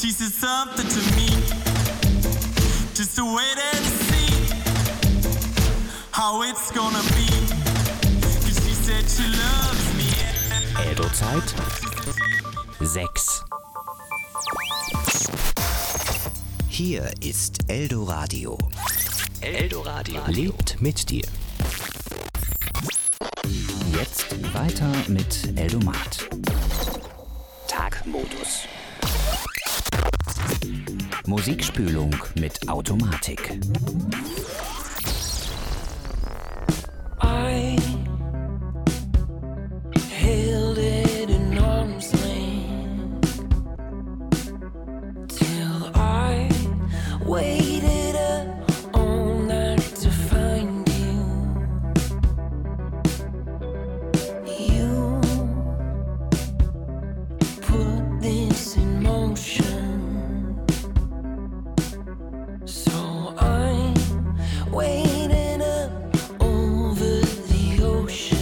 She said something to me, just to wait and see how it's gonna be. 'Cause she said she loves me. Eldo-Zeit 6. Hier ist Eldoradio. Eldoradio lebt mit dir. Jetzt weiter mit Eldomat. Tagmodus. Musikspülung mit Automatik. I held it in arm's length till I waited up all night to find you. You put this in motion, so I'm waiting up over the ocean.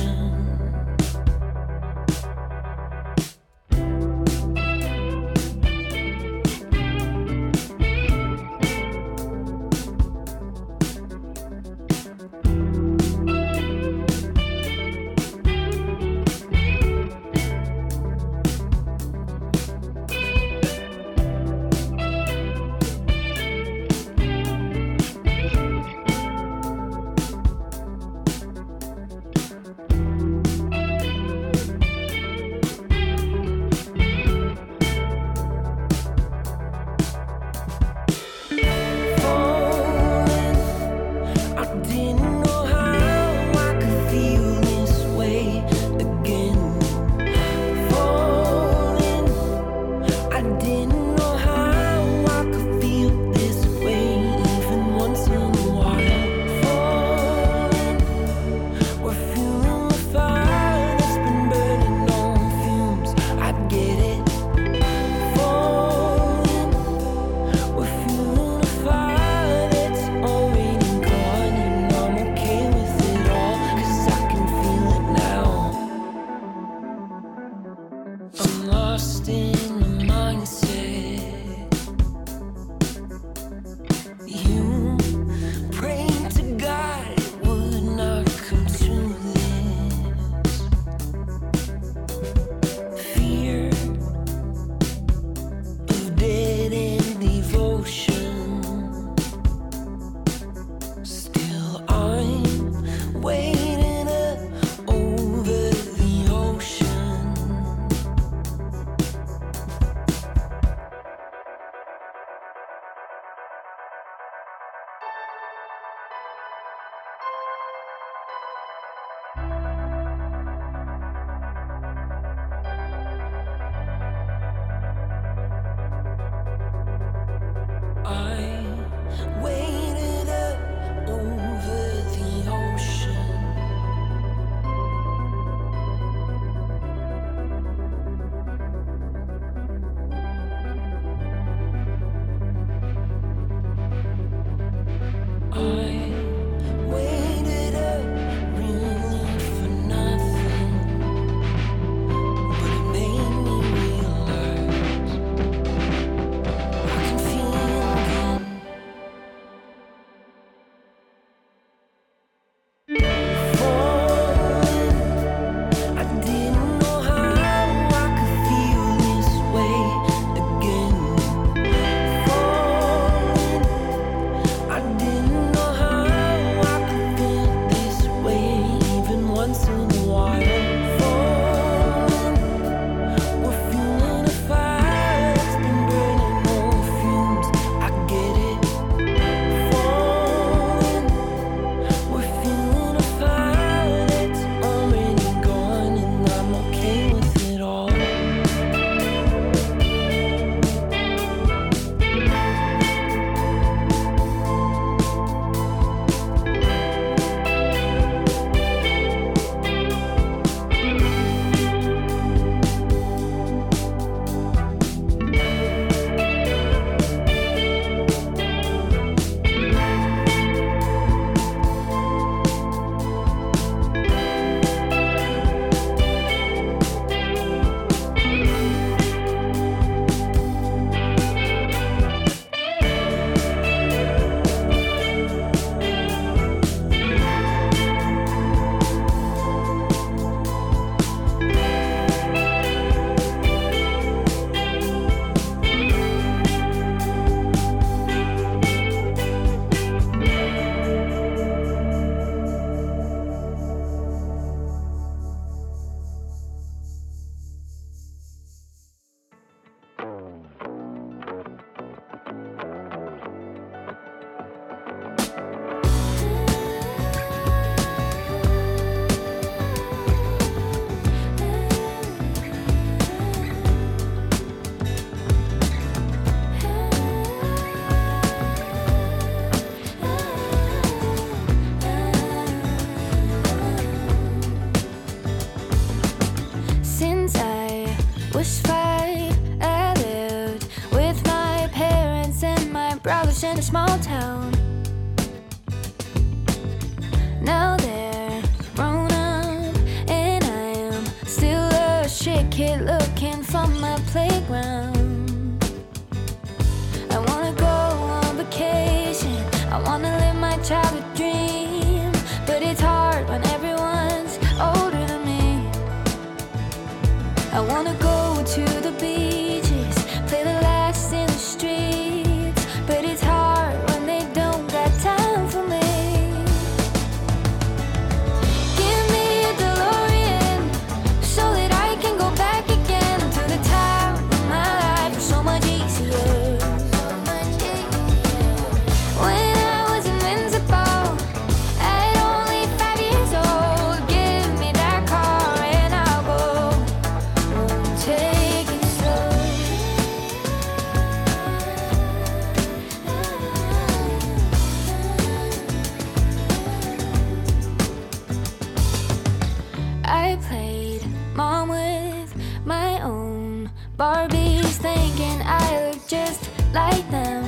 brothers in a small town. Now they're grown up, and I am still a shit kid looking for my playground. I wanna go on vacation, I wanna live my childhood dream, but it's hard when everyone's older than me. I wanna go to the beaches, play the last in the streets, but it's hard when they don't got time for me. Give me a DeLorean so that I can go back again to the time when my life was so much easier. When I was invincible at only 5 years old, give me that car and I'll go. Won't take it slow. I played mom with my own Barbies, thinking I look just like them.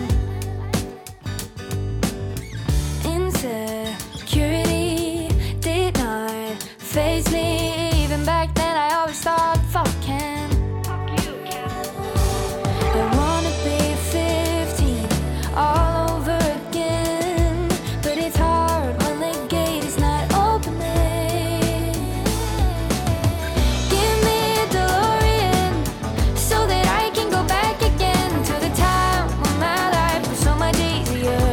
Insecurity did not faze me. Even back then I always thought, fuck Ken. I wanna be 15 all over again, but it's hard when the gate is not opening. Give me a DeLorean so that I can go back again to the time when my life was so much easier.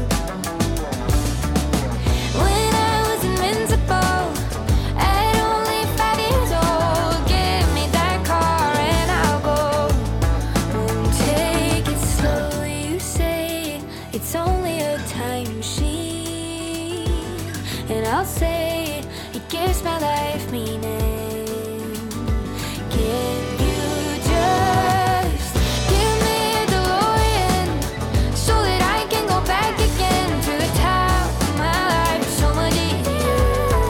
When I was invincible at only 5 years old, give me that car and I'll go. Won't take it slow. You say it's only a time machine, and I'll say it gives my life meaning. Can you just give me a DeLorean so that I can go back again to the time when my life was so much easier?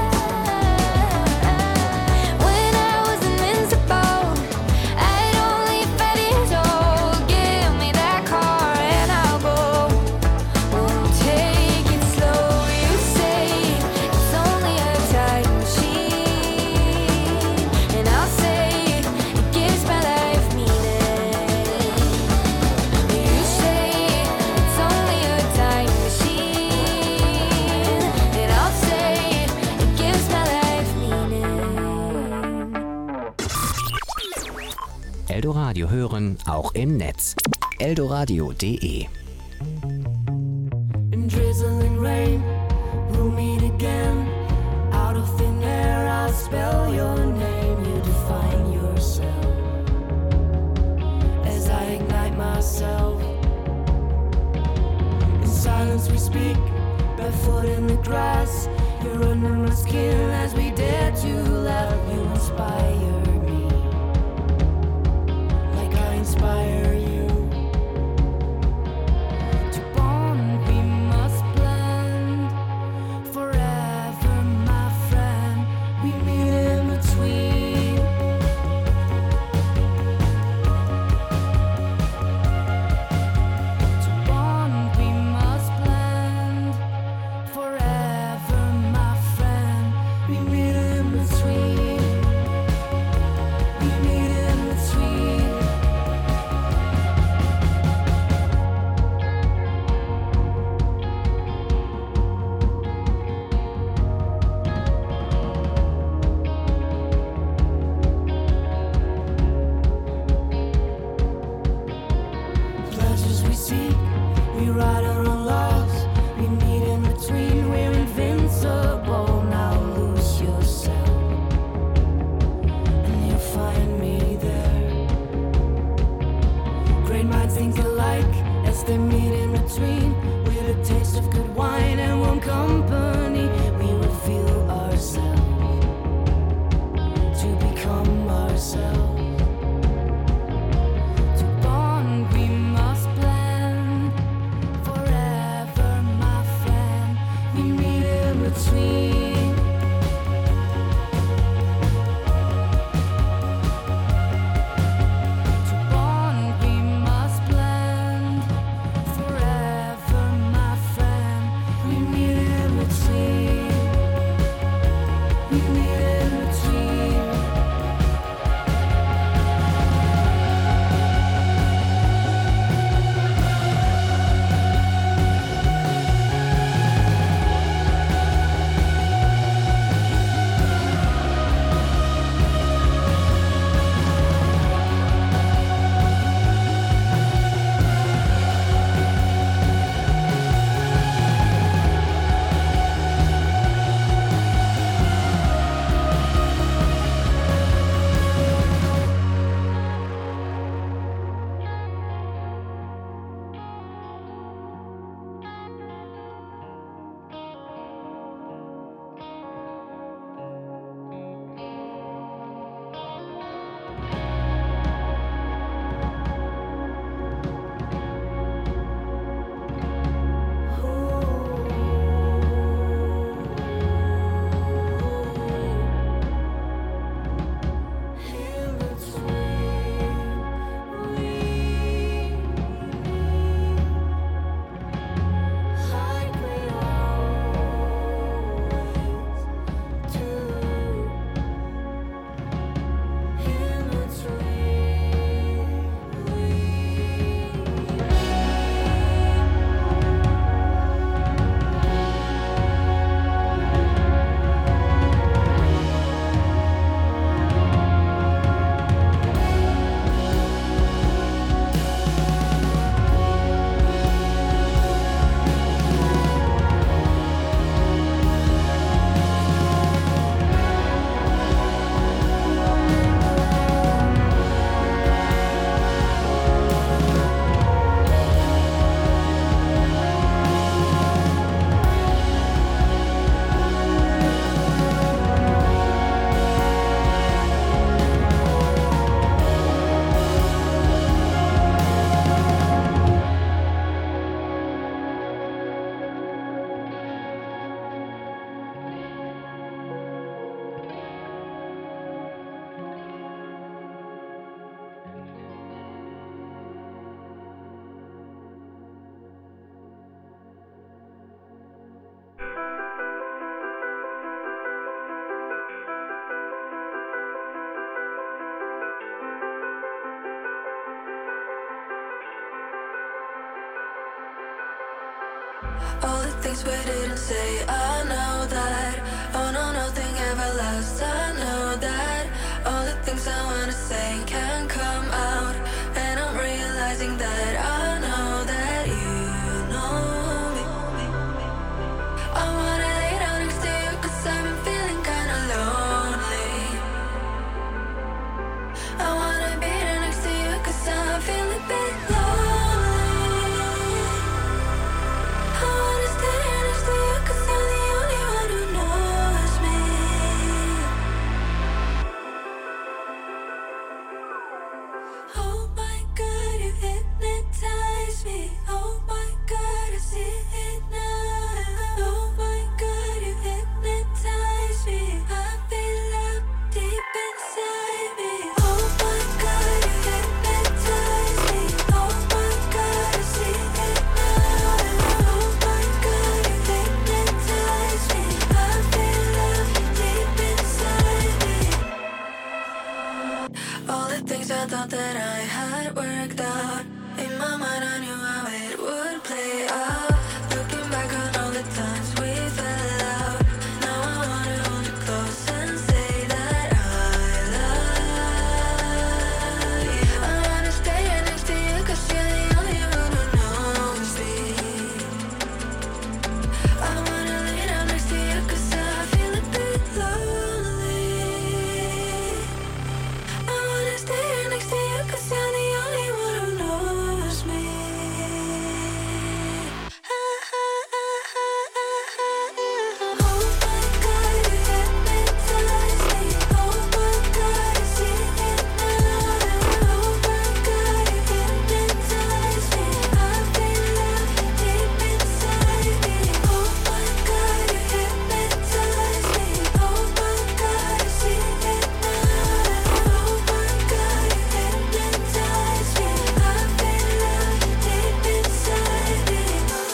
When I was invincible at only 5 years old, give me that car and I'll go. Won't take it slow. You say it's only a time machine, and I'll say it gives my life meaning. You say it's only a time machine, and I'll say it gives my life meaning. Eldoradio hören auch im Netz. eldoradio.de. In drizzling rain, we'll meet again. Out of thin air, I'll spell your name. You define yourself as I ignite myself. In silence we speak, barefoot in the grass. You're under my skin as we dare to laugh. You inspire me like I inspire you. To bond we must blend forever, my friend. We meet in between. To bond we must blend forever, my friend. We meet in between. We meet in between. Pleasures we seek, we ride our own loves. We meet in between, we're invincible. Now lose yourself, and you'll find me there. Great minds think alike as they meet in between. With a taste of good wine and warm company, we reveal ourselves to become ourselves. To bond we must blend forever, my friend. We meet in between. To bond we must blend forever. things we didn't say. I know that. Oh no, nothing ever lasts. I know that. All the things I wanna say can't come out. And I'm realizing that I know that you know me. I wanna lay down next to you 'cause I've been feeling kinda lonely. I wanna be there next to you 'cause I feel a bit lonely. I wanna stay here next to you 'cause you're the only one who knows me. Oh my God, you hypnotize me. Oh my God, I see it now. Oh my God, you hypnotize me. I feel up deep inside me. Oh my God, you hypnotize me. Oh my God, I see it now. Oh my God, you hypnotize me. I feel up deep inside me. All the things I thought that I had worked out. In my mind I knew how it would play out. Looking back on all the times we fell out. Now I wanna hold you close and say that I love you. I wanna stay here next to you 'cause you're the only one who knows me. I wanna lay down next to you 'cause I feel a bit lonely. I wanna stay here next to you 'cause you're the only one who knows me. Oh my God, you hypnotize me. Oh my God, I see it now. Oh my God, you hypnotize me. I feel up deep inside me. Oh my God, you hypnotize me. Oh my God, I see it now. Oh my God, you hypnotize me. I feel up deep inside me.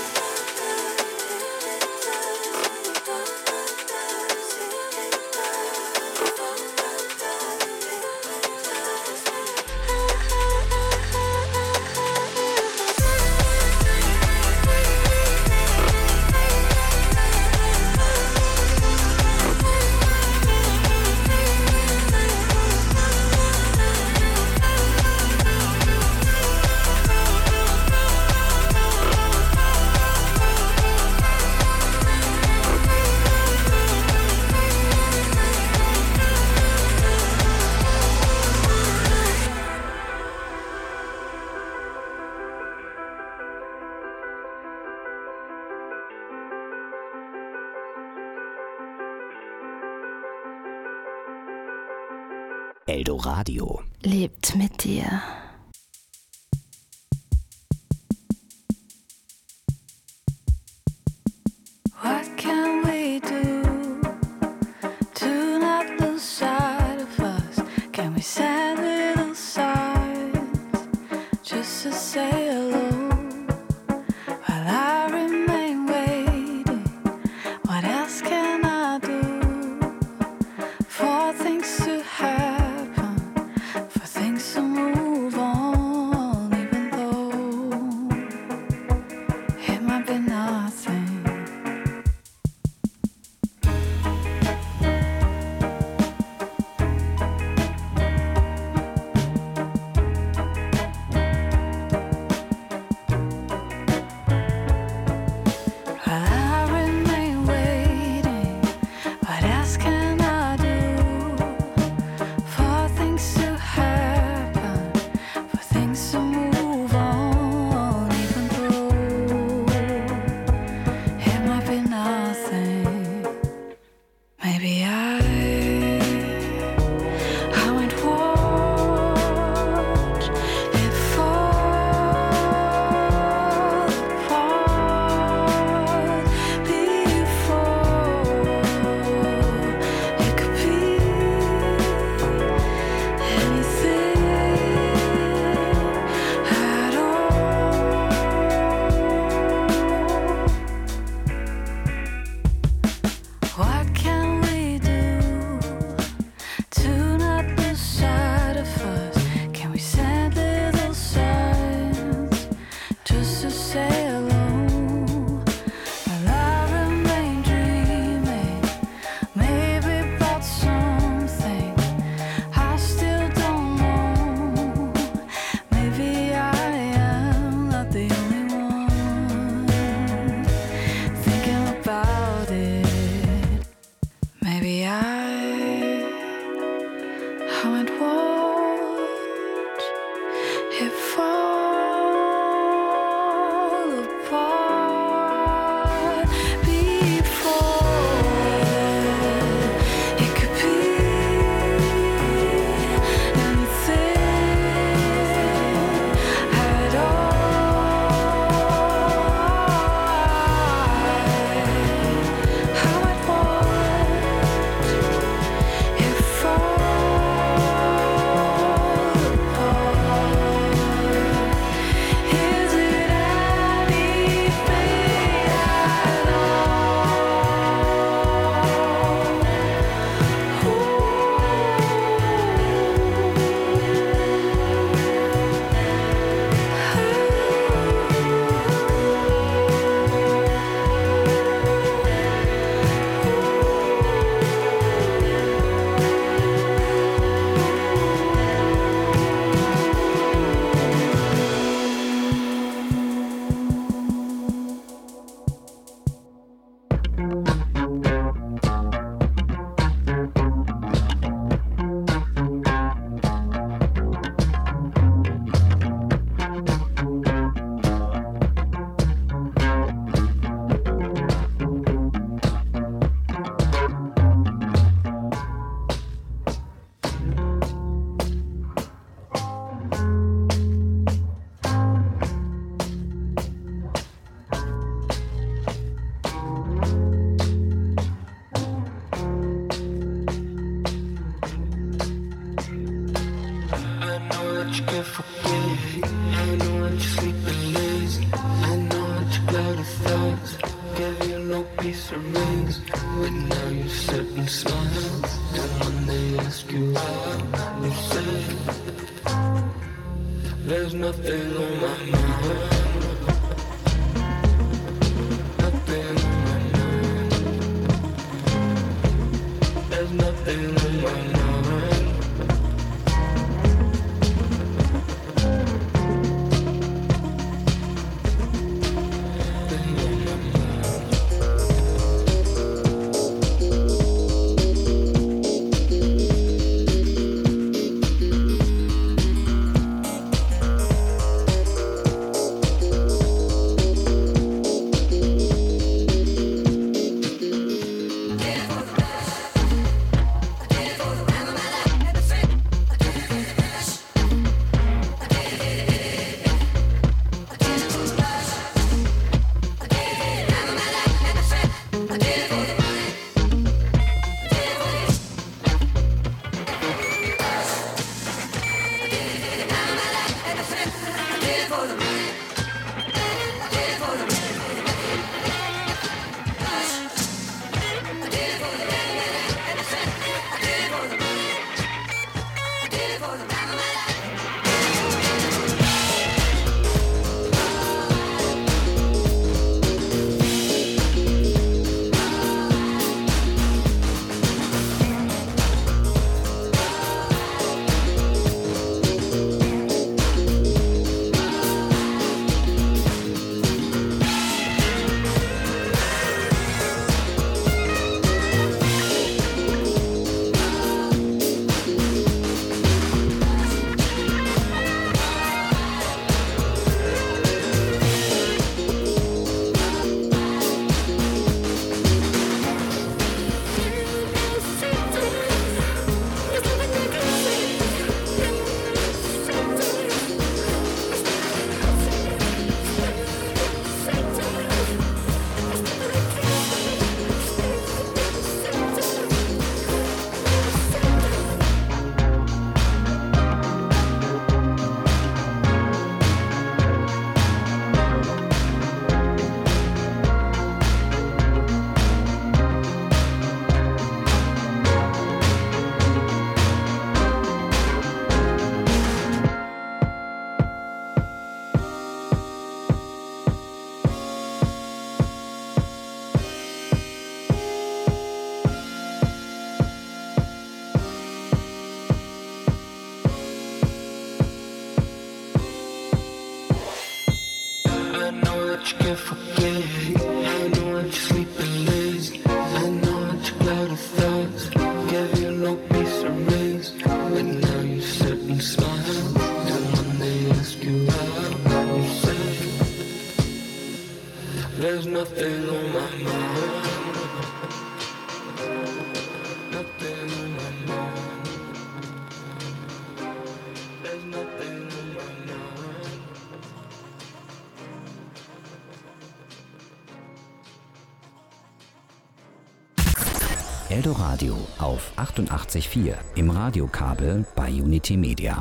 Eldoradio. Lebt mit dir. What can we do to not lose sight of us? Can we send little signs just to say hello while I remain waiting? What else can I do for things to happen, for things to move on, even though it might be nothing? thoughts, gave you no peace or rings, but now you sit and smile. And when they ask you how, you say, there's nothing on my mind. Nothing on my mind. There's nothing on my mind. There's nothing on my mind. Nothing on my mind. There's nothing on my mind. Eldoradio auf 88.4 im Radiokabel bei Unity Media.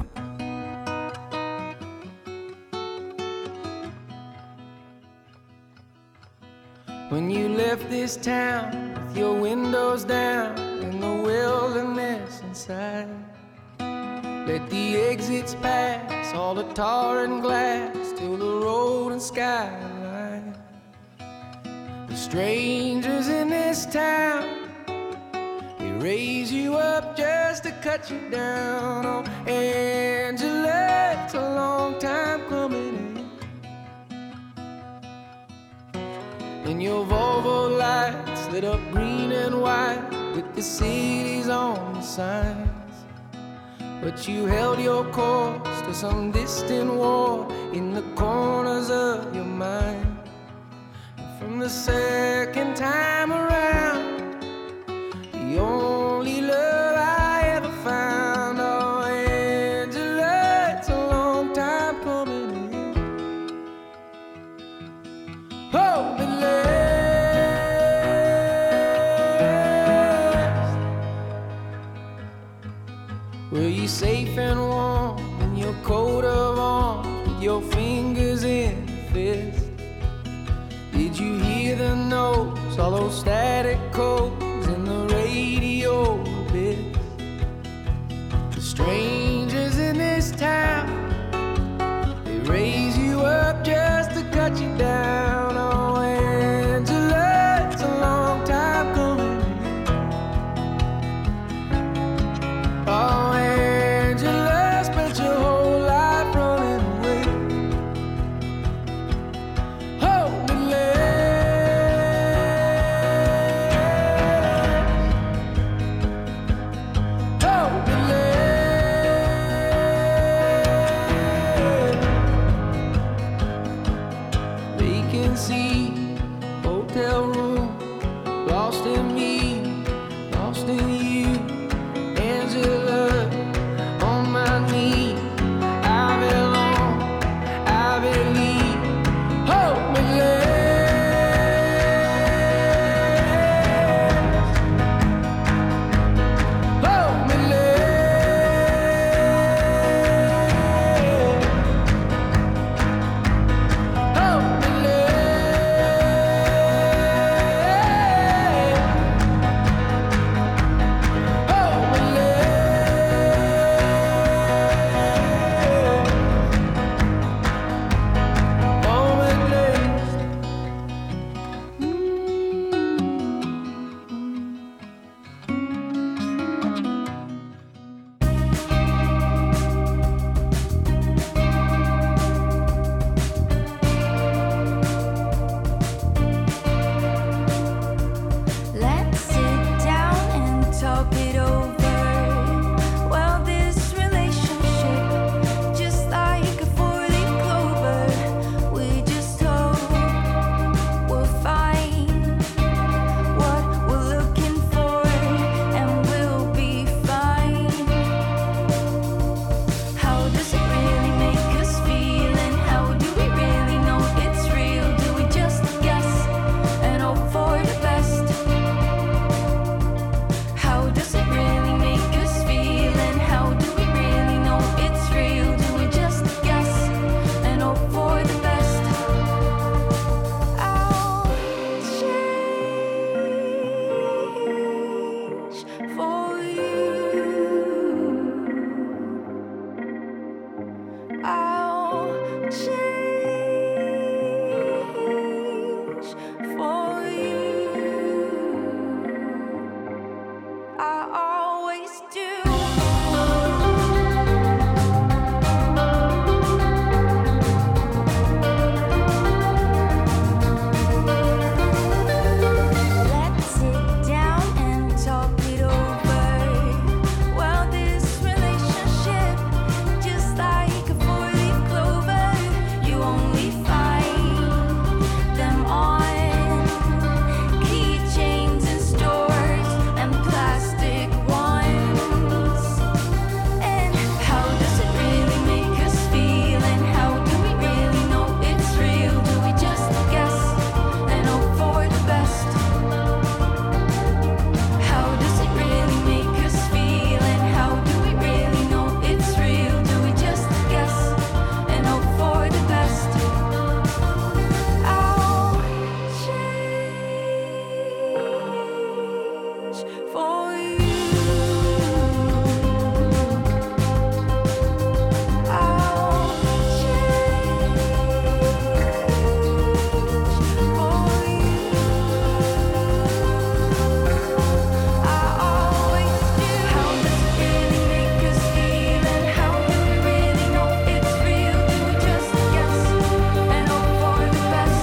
When you left this town with your windows down and the wilderness inside, let the exits pass, all the tar and glass, till the road and skyline. The strangers in this town, they raise you up just to cut you down. Oh, Angela, it's a long time coming in. And your Volvo lights lit up green and white with the cities on the signs. But you held your course to some distant war in the corners of your mind. And from the second time around, the only love I ever found. Oh, Angela, it's a long time coming in. Hold it last. Were you safe and warm in your coat of arms with your fingers in the fist? Did you hear the notes, all those static codes in the radio bit? The strangers in this town, they raise you up just to cut you down. Oh, Angela, it's a long time coming. Oh, Angela, spent your whole life running away. Hold me less. Hold me less. Vacancy, hotel room, lost in me, lost in you. Angela, on my knee, I belong, I believe. Hold me less. Hold me less. Hold me less. Hold me Let's sit down and talk it over. Well, this relationship, just like a four-leaf clover, we just hope we'll find what we're looking for, and we'll be fine. How does it really make us feel, and how do we really know it's real? Do we just guess and hope for the best? How does it really make us feel, and how do we really know it's real? Do we just guess and hope for the best? I'll change for you. I'll change for you. I always do. Let's sit down and talk it over. Well, this relationship, just like a four-leaf clover, you only find them on keychains and stores and plastic ones. And how does it really make us feel, and how do we really know it's real? Do we just guess and hope for the best? How does it really make us feel, and how do we really know it's real? Do we just guess and hope for the best? I'll change for you. I'll change for you. I always do. How does it really make us feel, and how do we really know it's real? Do we just guess and hope for the best?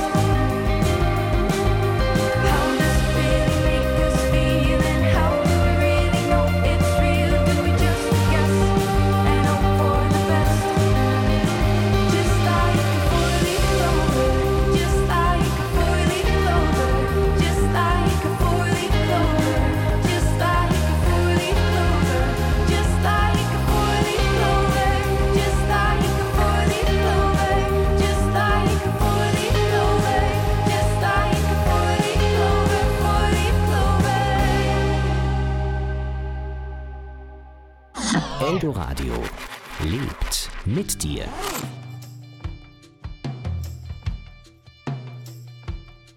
How does it really make us feel, and how do we really know it's real? Do we just guess and hope for the best? Just like a four-leaf clover, just like a four-leaf clover, just like a four-leaf clover, just like a four-leaf clover, just like a four-leaf clover, just like a four-leaf clover, just like a four-leaf clover, just like a four-leaf clover, four-leaf clover. Eldoradio lebt. mit dir.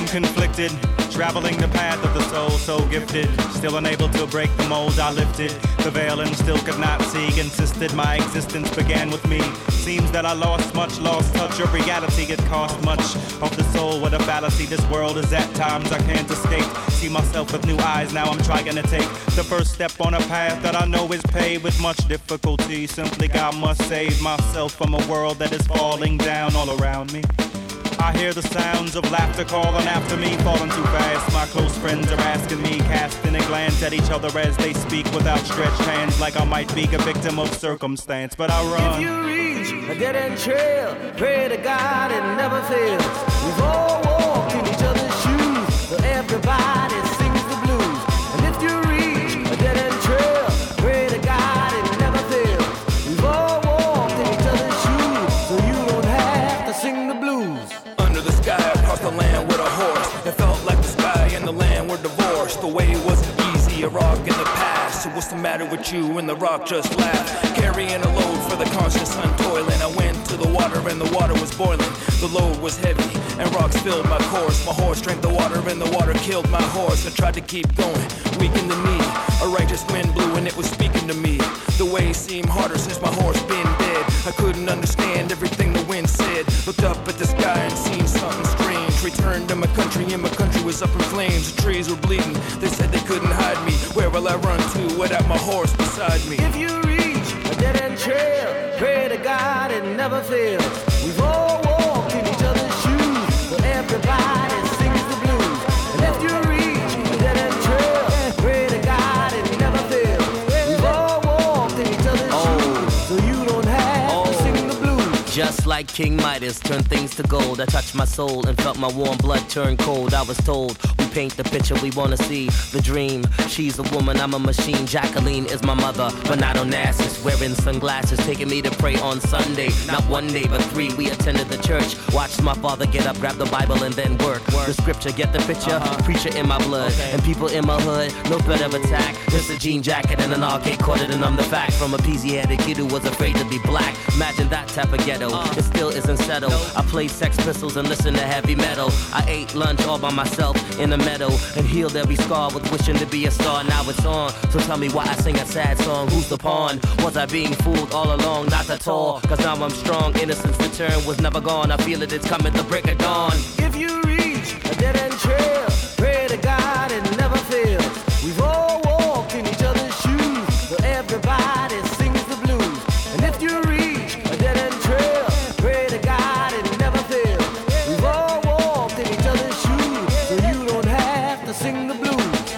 conflicted, traveling the path of the soul, so gifted, still unable to break the mold. I lifted the veil and still could not see. Insisted my existence began with me. Seems that I lost much, lost touch of reality. It cost much of the soul. What a fallacy this world is at times. I can't escape. See myself with new eyes. Now I'm trying to take the first step on a path that I know is paved with much difficulty. Simply God must save myself from a world that is falling down all around me. I hear the sounds of laughter calling after me, falling too fast. My close friends are asking me, casting a glance at each other as they speak with outstretched hands, like I might be a victim of circumstance, but I run. If you reach a dead-end trail, pray to God it never fails. We've all walked in each other's shoes, but everybody sings the blues. And if you reach a dead-end trail, pray to God it never fails. We've all walked in each other's shoes, so you don't have to sing the blues. Under the sky, across the land with a horse. It felt like the sky and the land were divorced. The way wasn't easy, a rock in the past. So what's the matter with you? And the rock just laughed. Carrying a load for the conscious untoiling. I went to the water and the water was boiling. The load was heavy and rocks filled my course. My horse drank the water and the water killed my horse. I tried to keep going, weak in the knee. A righteous wind blew and it was speaking to me. The way seemed harder since my horse been dead. I couldn't understand everything the wind said. Looked up at the sky and seen something strange. Returned to my country and my country was up in flames. The trees were bleeding, they said they couldn't hide me. Where will I run to without my horse beside me? If you reach a dead-end trail, pray to God it never fails. We've all walked in each other's shoes, but everybody sings the blues. And if you reach a dead-end trail, pray to God it never fails. We've all walked in each other's shoes, so you don't have to sing the blues. Just like King Midas turned things to gold, I touched my soul and felt my warm blood turn cold. I was told we paint the picture we wanna see, the dream. She's a woman, I'm a machine. Jacqueline is my mother, but not Onassis. Wearing sunglasses, taking me to pray on Sunday. Not one day, but 3. We attended the church. Watched my father get up, grab the Bible, and then work. The scripture, get the picture. Preacher in my blood, and people in my hood. No threat of attack. Just a jean jacket and an arcade corded, and I'm the fact. From a peasy-headed kid who was afraid to be black. Imagine that type of ghetto. It still isn't settled. I played Sex Pistols and listened to heavy metal. I ate lunch all by myself in the meadow and healed every scar with wishing to be a star. Now it's on, so tell me why I sing a sad song. Who's the pawn? Was I being fooled all along? Not at all, cause now I'm strong. Innocence return was never gone. I feel it, it's coming the break of dawn. If you reach a dead-end trail, pray to God it never fails. We've all walked in each other's shoes, but everybody sings the blues. And if you reach a dead-end trail, pray to God it never fails. We've all walked in each other's shoes, so you don't have to sing the blues.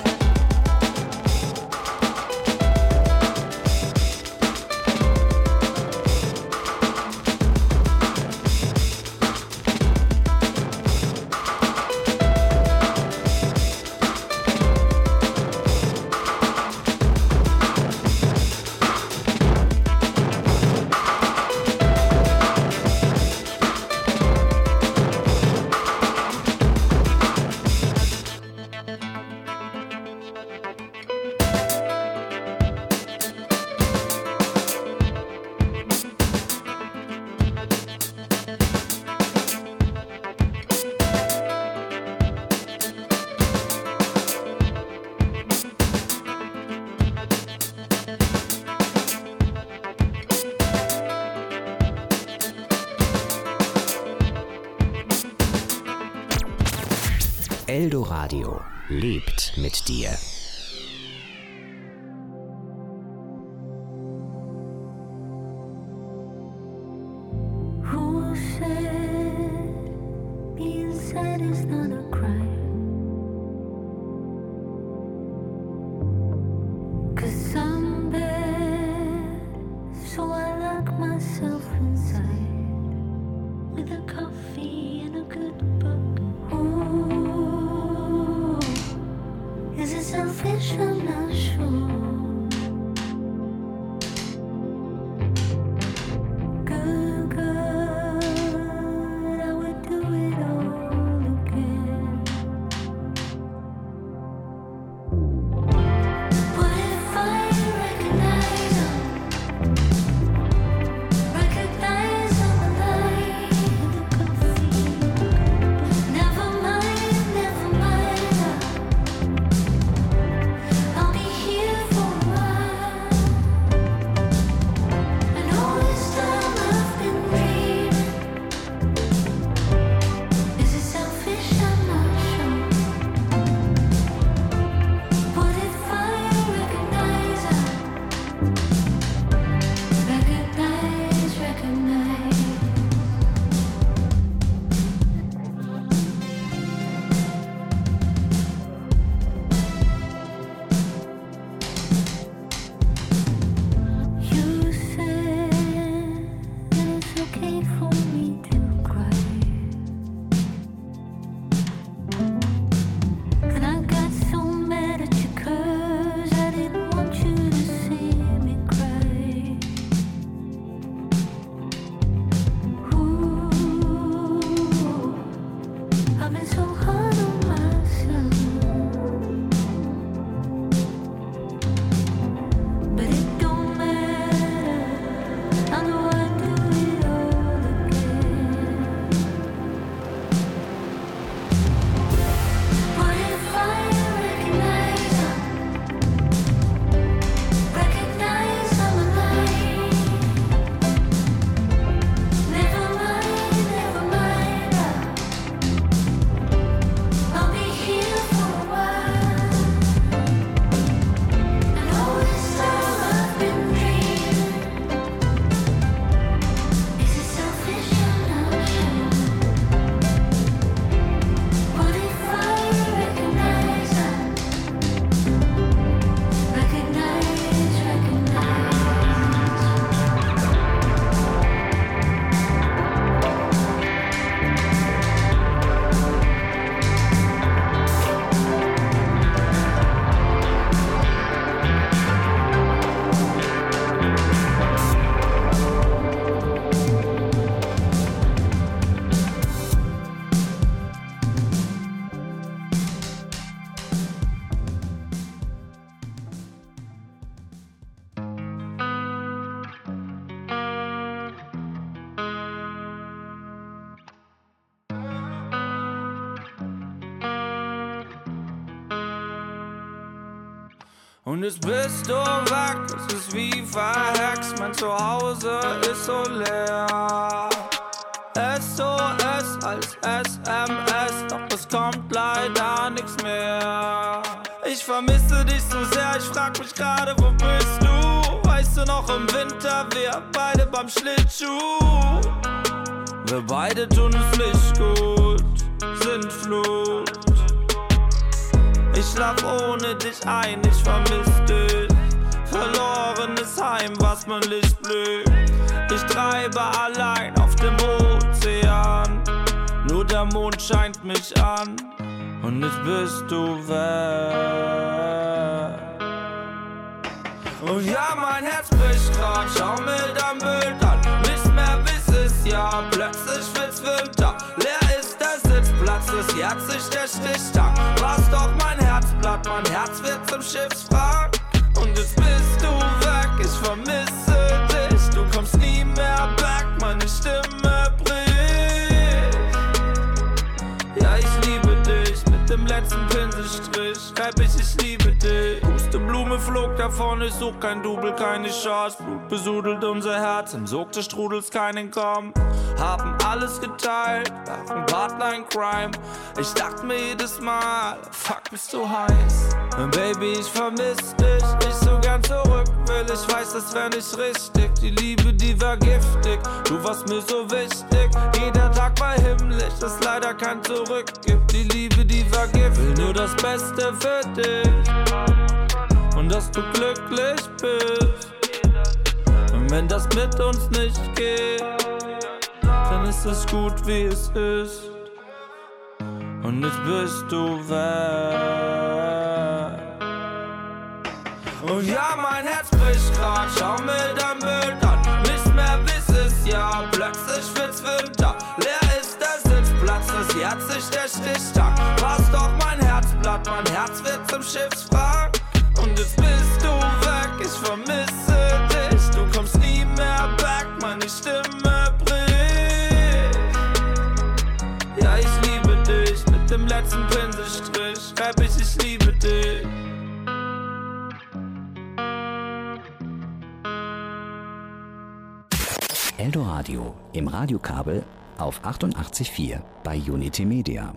Eldoradio lebt mit dir. Who said being sad is not a crime? 'Cause I'm bad, so I lock myself inside with a coffee and a good book. Ooh, is it something Und jetzt bist du weg, es ist wie verhext, mein Zuhause ist so leer. SOS als SMS, doch es kommt leider nichts mehr. Ich vermisse dich so sehr, ich frag mich gerade, wo bist du? Weißt du noch im Winter, wir beide beim Schlittschuh. Wir beide tun es nicht gut, sind Flut. Ich schlaf ohne dich ein, ich vermiss dich. Verlorenes Heim, was mein Licht blüht. Ich treibe allein auf dem Ozean. Nur der Mond scheint mich an. Und jetzt bist du weg. Und ja, mein Herz bricht grad, schau mir dein Bild an. Nichts mehr bis es ja, plötzlich wird's Winter. Leer ist der Sitzplatz, das Herz sich der Stichtag. Warst doch mein Herzblatt, mein Herz wird zum Schiffswrack. Und jetzt bist du weg, ich vermisse dich. Du kommst nie mehr back, meine Stimme bricht. Ja, ich liebe dich, mit dem letzten Pinselstrich schreib ich liebe dich. Pusteblume flog davon, ich such kein Double, keine Chance. Blut besudelt unser Herz, im Sog des Strudels keinen Komm. Haben alles geteilt, waren Partner in Crime. Ich dachte mir jedes Mal, fuck, bist du heiß. Und Baby, ich vermiss dich, ich so gern zurück will. Ich weiß, das wär nicht richtig, die Liebe, die war giftig. Du warst mir so wichtig, jeder Tag war himmlisch, das leider kein Zurück gibt. Die Liebe, die war giftig, will nur das Beste für dich. Und dass du glücklich bist. Und wenn das mit uns nicht geht, dann ist es gut, wie es ist. Und jetzt bist du weg. Und ja, mein Herz bricht grad, schau mir dein Bild an. Nichts mehr bis es ja, plötzlich wird's Winter. Leer ist der Sitzplatz, das Herz sich der Stichtag. Warst doch mein Herzblatt, mein Herz wird zum Schiffswrack. Und jetzt bist du weg, ich vermisse dich. Du kommst nie mehr back, meine Stimme bricht. Ja, ich liebe dich, mit dem letzten Pinselstrich schreib ich liebe dich. Eldoradio im Radiokabel auf 88.4 bei Unity Media.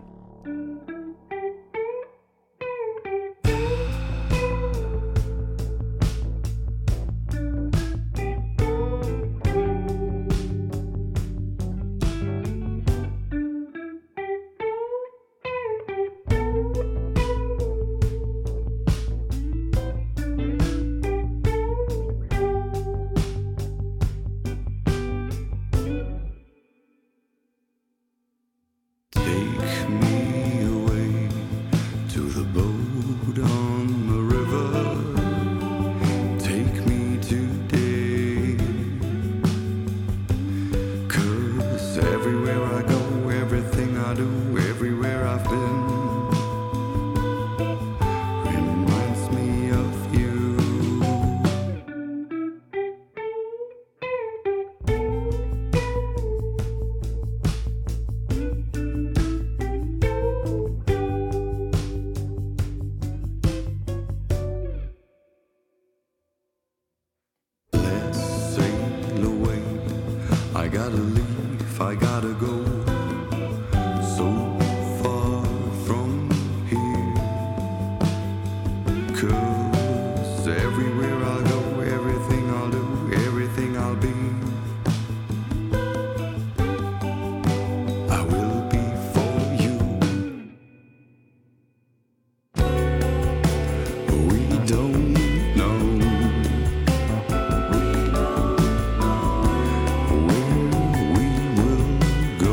Go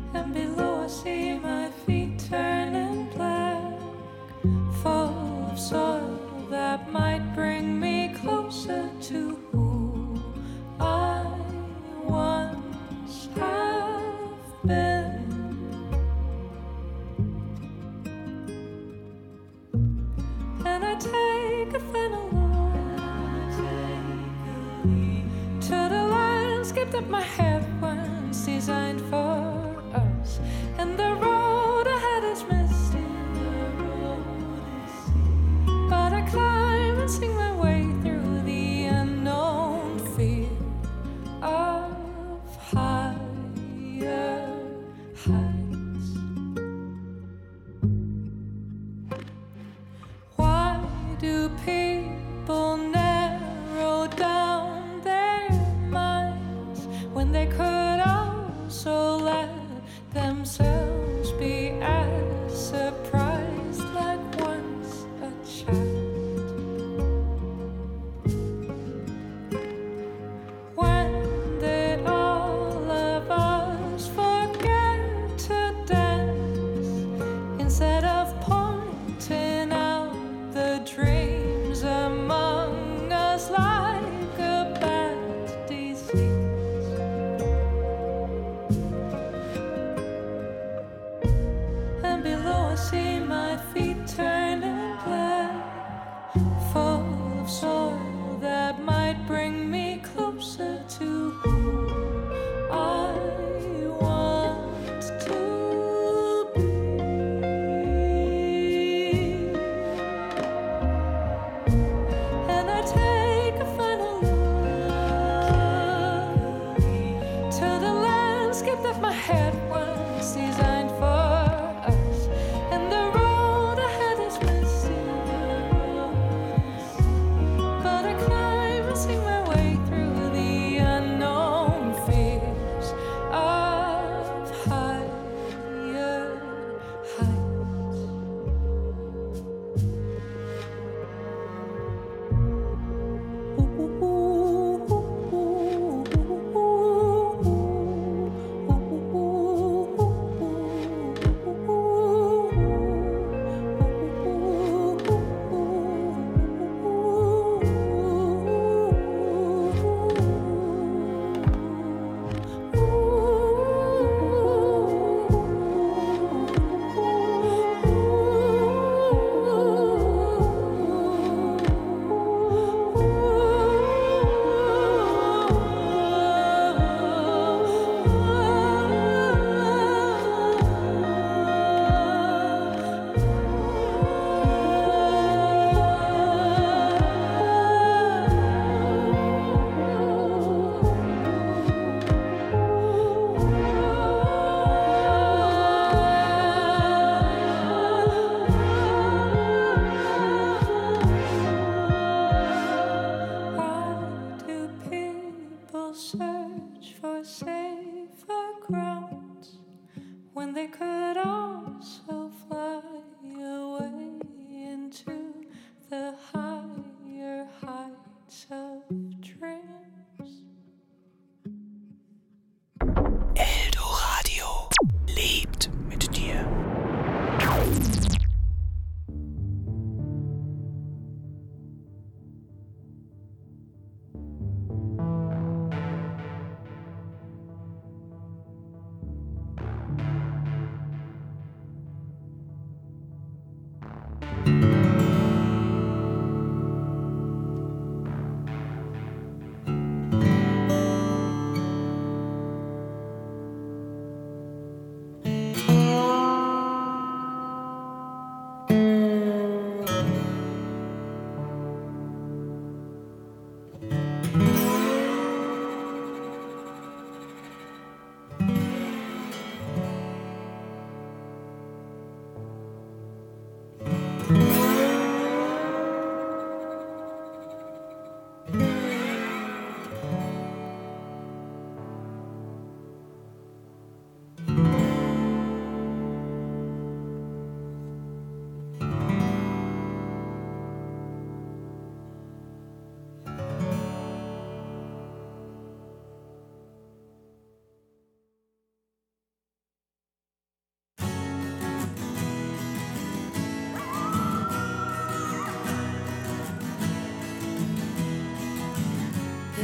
and below I see my feet turning black, full of soil that might bring me closer to who I once have been. And I take a final look to the landscape that my head once designed for us, and the road ahead is misty, but I climb and sing my way through the unknown fear of higher heights. Why do people narrow down their minds when they could also let themselves be as surprised like once a child? When did all of us forget to dance instead of pointing out the dreams among us like a bad disease? And below I see my feet turning black, full of soil that might bring me closer to who I want to be. And I take a final look to the landscape that my head once designed for us, and the road ahead is misty, but I climb and sing my way through the unknown fears of higher search for safer grounds when they could also fly away into the higher heights of dreams. Eldoradio lebt mit dir.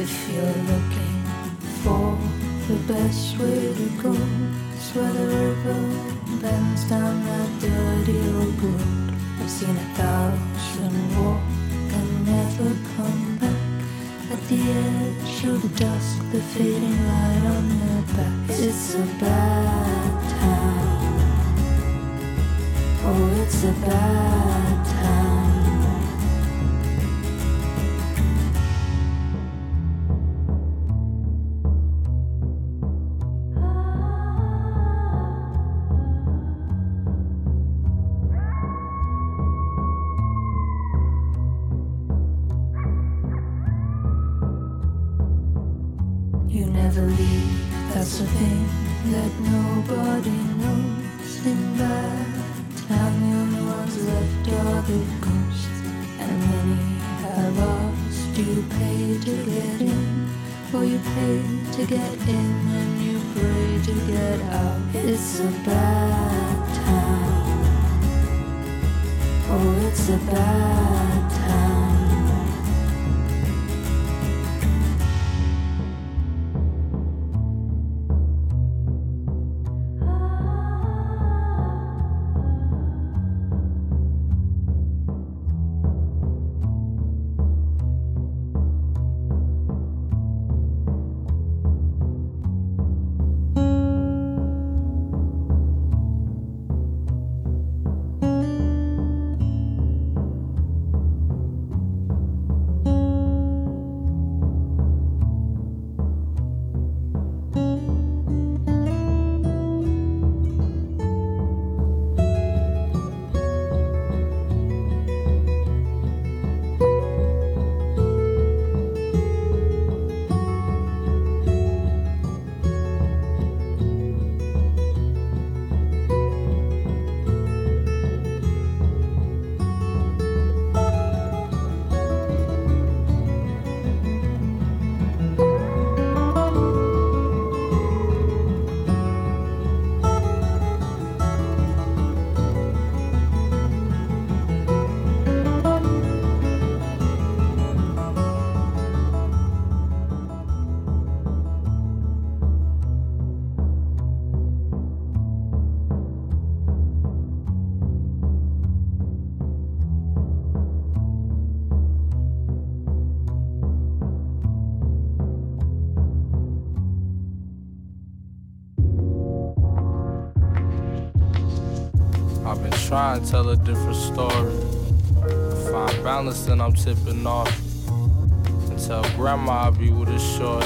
If you're looking for the best way to go, it's where the river bends down that dirty old road. I've seen 1,000 walk and never come back. At the edge of dusk, the fading light on their backs. It's a bad town. Oh, it's a bad town. You never leave, that's a thing that nobody knows. In bad town, the only ones left are the ghosts. And many have asked, you pay to get in, or you pay to get in and you pray to get out. It's a bad town. Oh, it's a bad town. I've been trying to tell a different story. I find balance and I'm tipping off. And tell grandma I be with a short.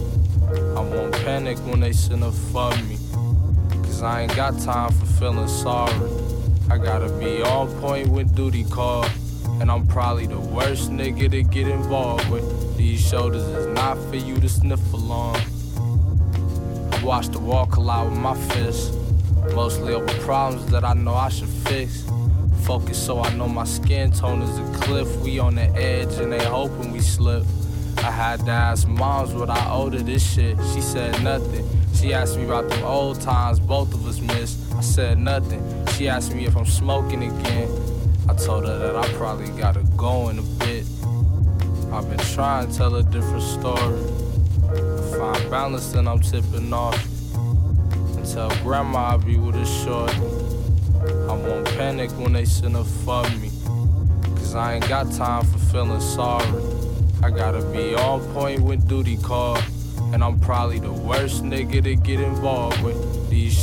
I won't panic when they send her for me, cause I ain't got time for feeling sorry. I gotta be on point when duty call, and I'm probably the worst nigga to get involved with. These shoulders is not for you to sniff along. I watch the wall collide with my fists, mostly over problems that I know I should fix. Focus so I know my skin tone is a cliff. We on the edge and they hoping we slip. I had to ask moms what I owe to this shit. She said nothing. She asked me about them old times both of us missed. I said nothing. She asked me if I'm smoking again. I told her that I probably gotta go in a bit. I've been trying to tell a different story. I find balance and I'm tipping off. Tell grandma I be with a short. I won't panic when they send her for me, cause I ain't got time for feeling sorry. I gotta be on point when duty call, and I'm probably the worst nigga to get involved with. These